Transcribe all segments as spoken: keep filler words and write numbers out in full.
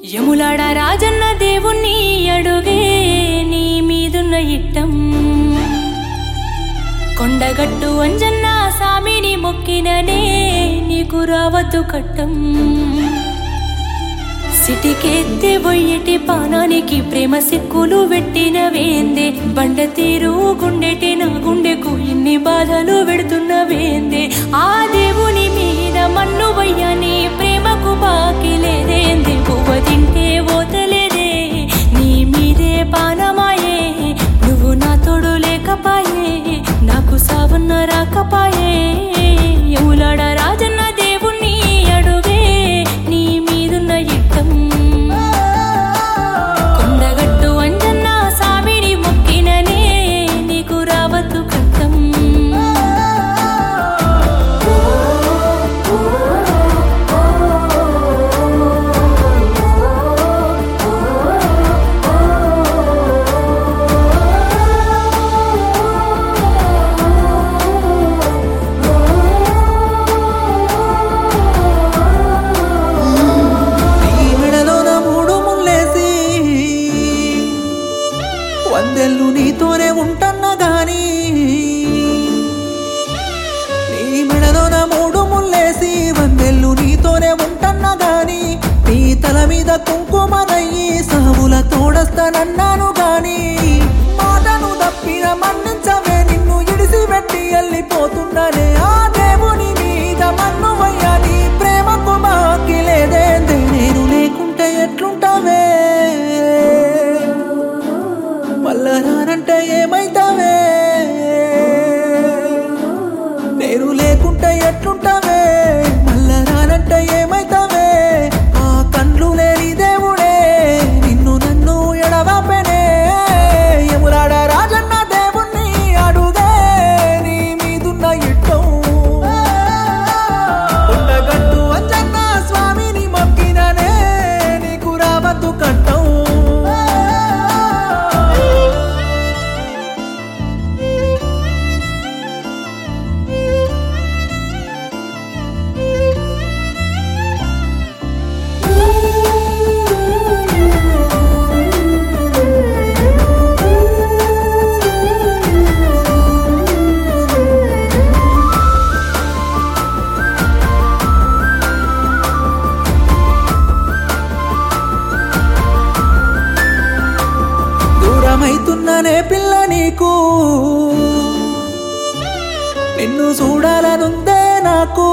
యములాడ రాజన్న దేవుణ్ణి అడుగే నీ మీదున్న ఇట్టం కొండగట్టు అంజన్న సామిని మొక్కిననే నీకు రావద్దు కట్టం సిటికెత్తి బొయ్యటి పానానికి ప్రేమ సిక్కులు పెట్టిన వేందే బండ తీరు గుండెటి నా గుండెకు ఇన్ని బాధలు పెడుతున్న వేందే ఆ దేవుని మీద మన్ను వయ్యని ప్రేమకు బాకి లేదేందే పువ్వ తింటే ఓతలేదే నీ మీదే పానమాయే నువ్వు నా తోడు లేకపాయే నాకు సావన్న రాకపాయే యములాడ రాజన్న దేవుణ్ణి అడుగే నీ మీదున్న ఇట్టం కొండగట్టు అంజన్న సామిని మొక్కిననే నీకు రావద్దు కట్టం వందెల్లు నీతోనే ఉంటన్నా గాని నీ మెడలోన మూడు ముల్లేసి వందెల్లు నీతోనే ఉంటన్నా గాని నీ తల మీద కుంకుమనయ్యి సావుల తోడస్తానన్నాను గాని మాటను తప్పిన మన్నించవే నిన్ను ఇడిసి పెట్టి వెళ్ళిపోతున్నానే ఆ దేవుని మీద మన్ను వయ్యా నీ ప్రేమకు బాకి లేదేందే నేను లేకుంటే ఎట్లుంటావే మళ్ళా రానంటే ఏమైతావే నేను లేకుంటే ఎట్లుంటావే మళ్ళా రానంటే ఏమైతావే ఆ కళ్ళు లేని దేవుడే నిన్ను నన్ను ఎడవాపెనే యములాడ రాజన్న దేవుణ్ణి అడుగే నీ మీదున్న ఇట్టం కొండగట్టు అంజన్న స్వామిని మొక్కిననే నీకు రావద్దు కట్టం దూరమైతున్ననే పిల్ల నీకు నిన్ను చూడాలనుందే నాకు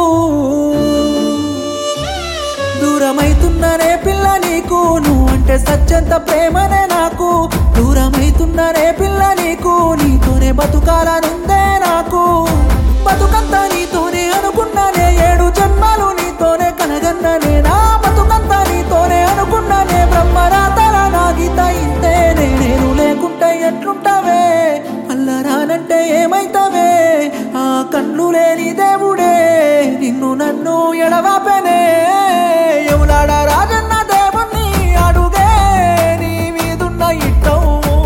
దూరమైతున్ననే పిల్ల నీకు నువ్వంటే సత్యంత ప్రేమనే నాకు దూరమైతున్ననే పిల్ల నీకు నీతోనే బతుకాలనుందే నాకు బతుకంతా నీతోనే అనుకున్నానే ఏడు జన్మలు నీతోనే కలగన్ననే నా బతుకంతా నీతోనే అనుకున్నానే బ్రహ్మరాతల నా గీత ఇంతేనే నేను లేకుంటే ఎట్లుంటావే మళ్ళా రానంటే ఏమైతావే ఆ కళ్ళు లేని దేవుడే నిన్ను నన్ను ఎడవాపెనే యములాడ రాజన్న దేవుణ్ణి అడుగే నీ మీదున్న ఇట్టం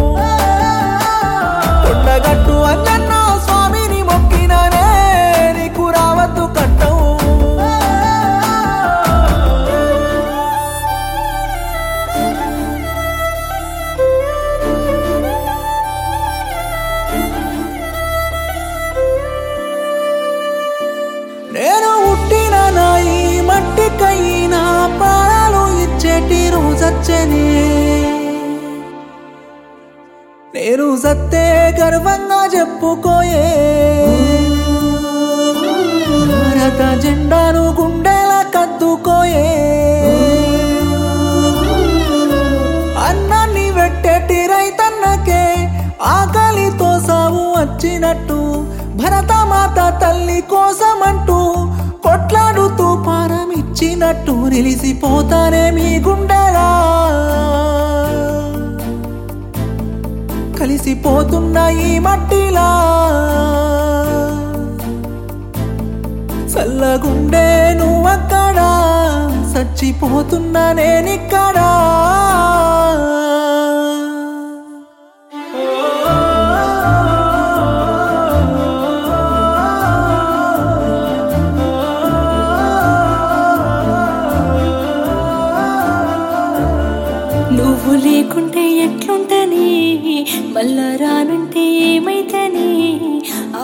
కొండగట్టు అంజన్న స్వామిని మొక్కిననే నీకు రావద్దు కట్టం నేను పుట్టిన నా ఈ మట్టికైనా ప్రాణాలు ఇచ్చేటి రోజచ్చనే నేను సత్తే గర్వంగా చెప్పుకోయే భారత జెండాను గుండెల కద్దుకోయే అన్నాన్ని పెట్టేటి రైతన్నకే ఆకలితో సాగు వచ్చినట్టు భరతమాత తల్లి కోసమంటూ కొట్లాడుతూ పారం ఇచ్చినట్టు నిలిసిపోతానే మీ గుండెలా కలిసిపోతున్న ఈ మట్టిలా చల్లగుండే నువ్వక్కడా చచ్చిపోతున్నా నేనిక్కడా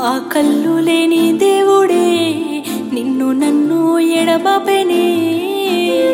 ఆ కళ్ళు లేని దేవుడే నిన్ను నన్ను ఎడబాపెనే